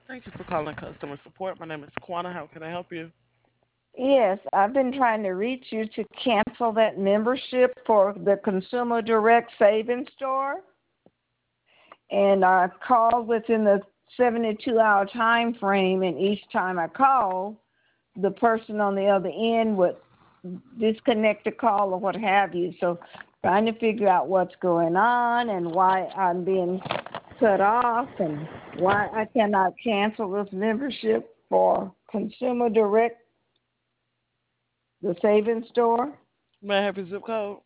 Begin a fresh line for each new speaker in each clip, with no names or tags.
Thank you for calling customer support. My name is Quana. How can I help you?
Yes, I've been trying to reach you to cancel that membership for the Consumer Direct Savings Store. And I called within the 72-hour time frame, and each time I call, the person on the other end would disconnect the call or what have you. So trying to figure out what's going on and why I'm being cut off and why I cannot cancel this membership for Consumer Direct, the savings store.
May I have your zip code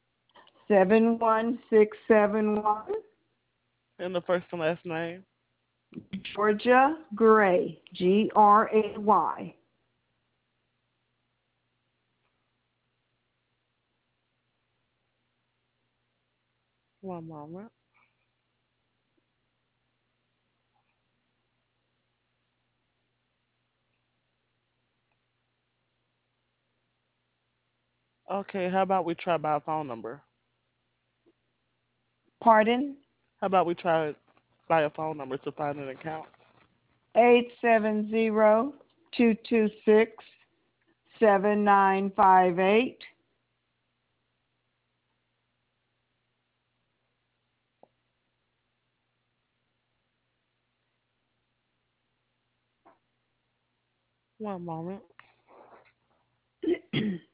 71671,
and the first and last name?
Georgia Gray, Gray.
One moment. Okay, how about we try by a phone number?
Pardon?
How about we try by a phone number to find an account?
870-226-7958.
One moment.